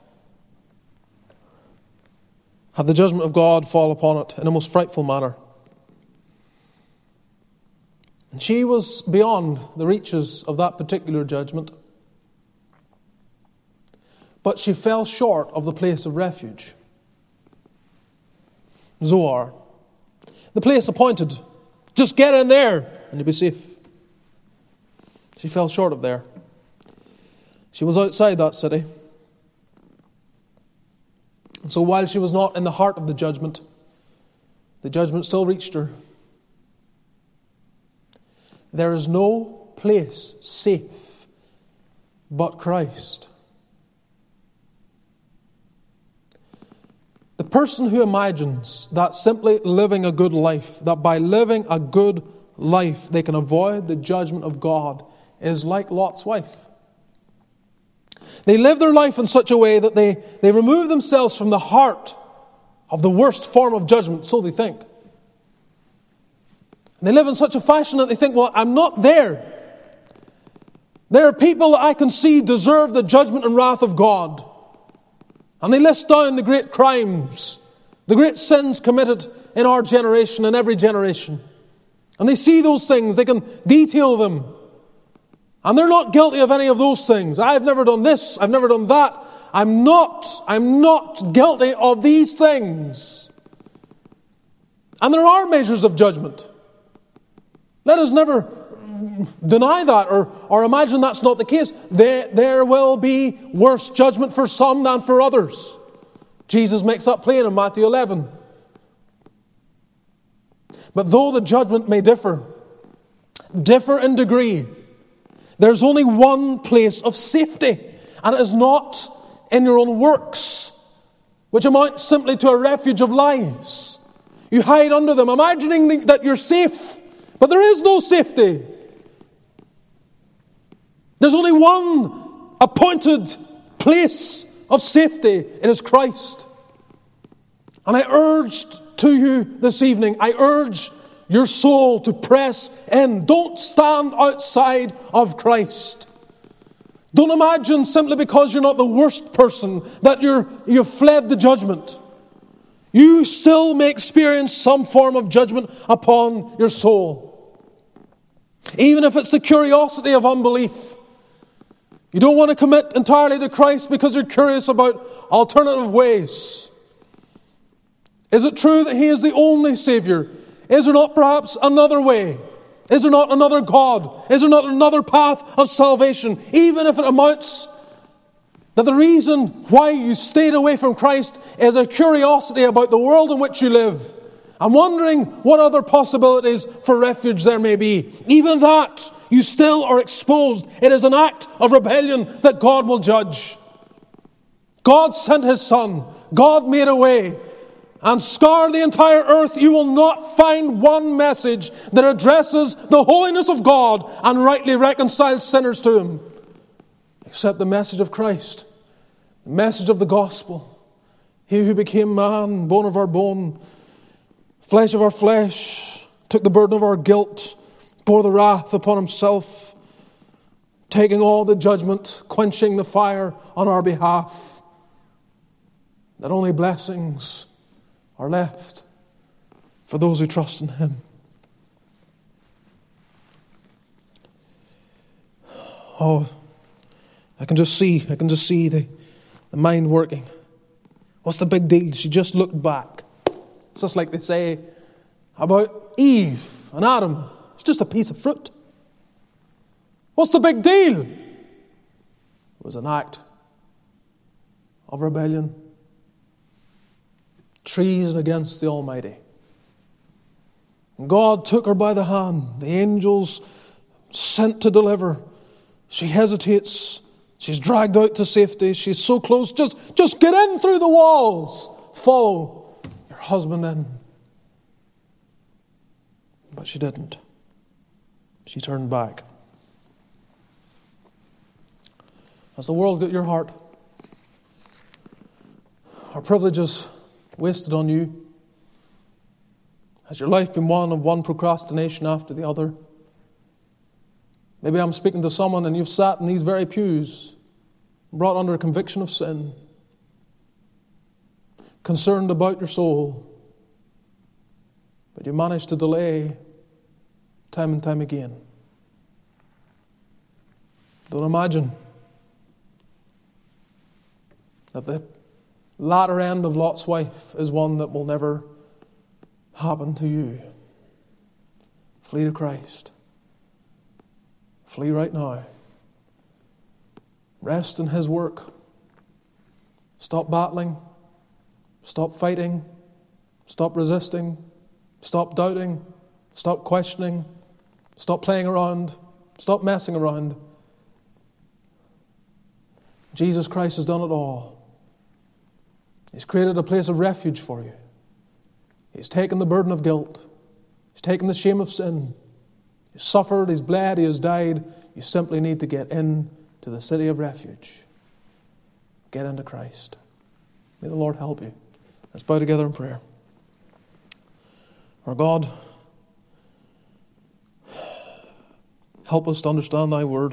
had the judgment of God fall upon it in a most frightful manner. And she was beyond the reaches of that particular judgment. But she fell short of the place of refuge. Zoar, the place appointed. Just get in there and you'll be safe. She fell short of there. She was outside that city. And so while she was not in the heart of the judgment still reached her. There is no place safe but Christ. The person who imagines that simply living a good life, that by living a good life they can avoid the judgment of God, is like Lot's wife. They live their life in such a way that they remove themselves from the heart of the worst form of judgment, so they think. And they live in such a fashion that they think, well, I'm not there. There are people that I can see deserve the judgment and wrath of God. And they list down the great crimes, the great sins committed in our generation and every generation. And they see those things, they can detail them. And they're not guilty of any of those things. I've never done this, I've never done that. I'm not guilty of these things. And there are measures of judgment. Let us never deny that or imagine that's not the case. There will be worse judgment for some than for others. Jesus makes that plain in Matthew 11. But though the judgment may differ in degree, there's only one place of safety, and it is not in your own works, which amount simply to a refuge of lies. You hide under them, imagining that you're safe, but there is no safety. There's only one appointed place of safety. It is Christ. And I urge to you this evening, I urge your soul to press in. Don't stand outside of Christ. Don't imagine simply because you're not the worst person that you've fled the judgment. You still may experience some form of judgment upon your soul. Even if it's the curiosity of unbelief. You don't want to commit entirely to Christ because you're curious about alternative ways. Is it true that He is the only Savior? Is there not perhaps another way? Is there not another God? Is there not another path of salvation? Even if it amounts that the reason why you stayed away from Christ is a curiosity about the world in which you live. I'm wondering what other possibilities for refuge there may be. Even that, you still are exposed. It is an act of rebellion that God will judge. God sent His Son. God made a way. And scour the entire earth, you will not find one message that addresses the holiness of God and rightly reconciles sinners to Him, except the message of Christ, the message of the gospel. He who became man, bone of our bone, flesh of our flesh, took the burden of our guilt, bore the wrath upon Himself, taking all the judgment, quenching the fire on our behalf, that only blessings are left for those who trust in Him. Oh, I can just see the mind working. What's the big deal? She just looked back. It's just like they say about Eve and Adam. It's just a piece of fruit. What's the big deal? It was an act of rebellion. Treason against the Almighty. And God took her by the hand. The angels sent to deliver. She hesitates. She's dragged out to safety. She's so close. Just get in through the walls. Follow your husband in. But she didn't. She turned back. Has the world got your heart? Are privileges wasted on you? Has your life been one of one procrastination after the other? Maybe I'm speaking to someone and you've sat in these very pews, brought under a conviction of sin, concerned about your soul, but you managed to delay time and time again. Don't imagine that the latter end of Lot's wife is one that will never happen to you. Flee to Christ. Flee right now. Rest in His work. Stop battling. Stop fighting. Stop resisting. Stop doubting. Stop questioning. Stop playing around. Stop messing around. Jesus Christ has done it all. He's created a place of refuge for you. He's taken the burden of guilt. He's taken the shame of sin. He's suffered, He's bled, He has died. You simply need to get into the city of refuge. Get into Christ. May the Lord help you. Let's bow together in prayer. Our God, help us to understand Thy word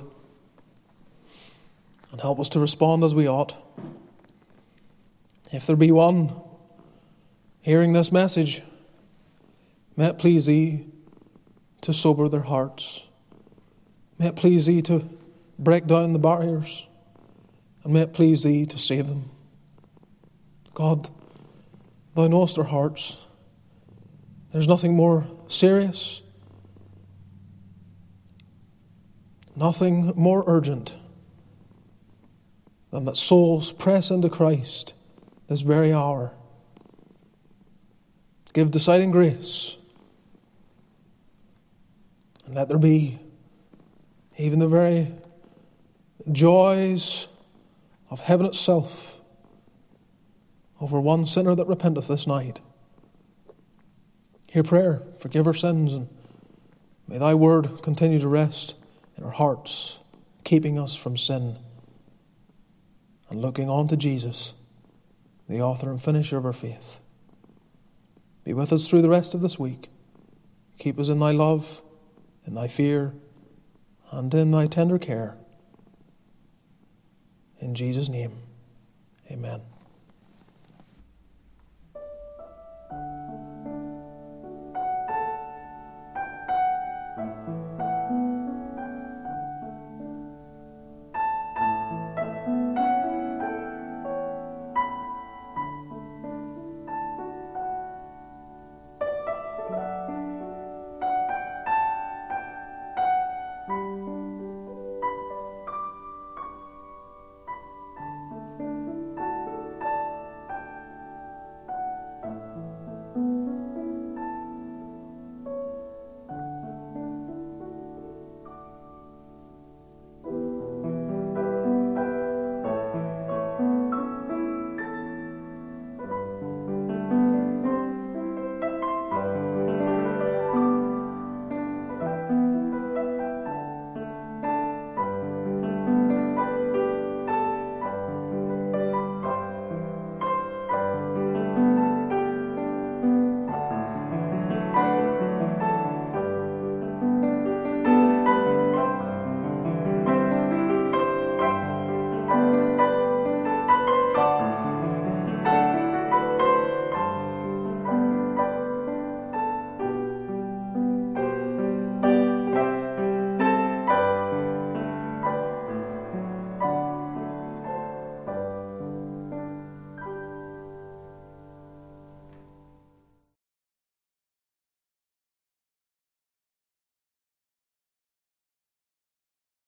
and help us to respond as we ought. If there be one hearing this message, may it please Thee to sober their hearts. May it please Thee to break down the barriers, and may it please Thee to save them. God, Thou knowest their hearts. There's nothing more serious, nothing more urgent than that souls press into Christ this very hour. Give deciding grace, and let there be even the very joys of heaven itself over one sinner that repenteth this night. Hear prayer, forgive our sins, and may Thy word continue to rest in our hearts, keeping us from sin and looking on to Jesus, the author and finisher of our faith. Be with us through the rest of this week. Keep us in Thy love, in Thy fear, and in Thy tender care. In Jesus' name, amen.